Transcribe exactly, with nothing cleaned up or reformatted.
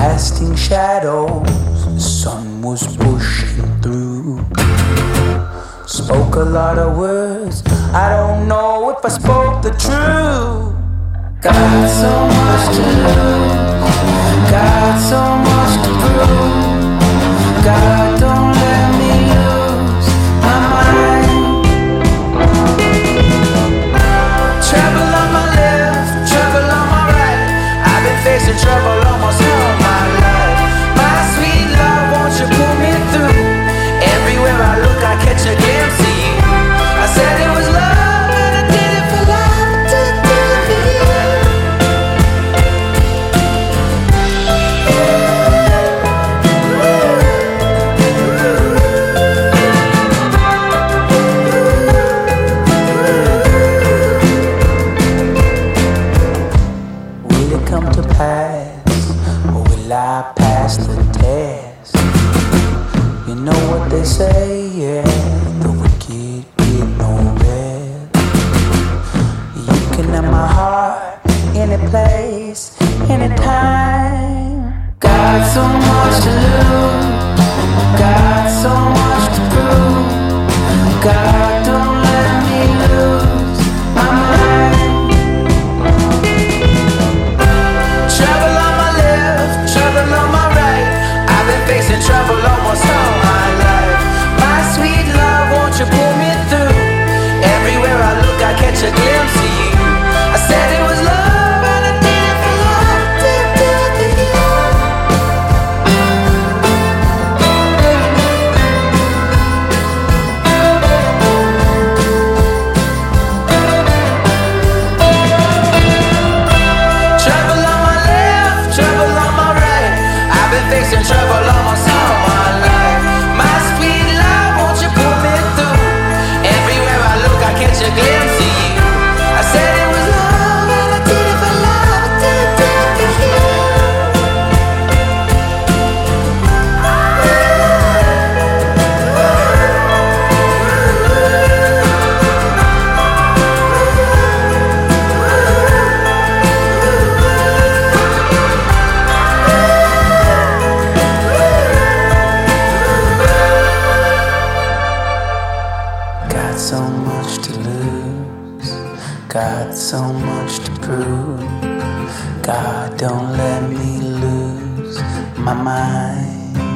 casting shadows, the sun was pushing through. Spoke a lot of words, I don't know if I spoke the truth. Got so much to lose, got so much to prove. God, don't let me lose my mind. Trouble on my left, trouble on my right, I've been facing trouble almost all my life. My sweet love, won't you pull me through? Everywhere I look, I catch a glimpse of you. I said it was love, and I did it for love, I did it for you. Will it come to pass, or will I pass the test? You know what they say, yeah, the wicked get no rest. You can have my heart, any place, anytime. Got so much to lose, got so much to prove. God, don't let me lose my mind. Trouble on my left, trouble on my right, I've been facing trouble almost all my life. My sweet love, won't you pull me through? Everywhere I look, I catch a glimpse of you. I said it was love, and I did it for love, did it, did it for you. Trouble on my left, trouble on my right, I've been facing trouble almost all my life. My sweet love, won't you pull me through? Everywhere I look, I catch a glimpse of you. I said it was love, and I did it for love, I did it, did it for you. Got so much to lose, got so much to prove. God, don't let me lose my mind.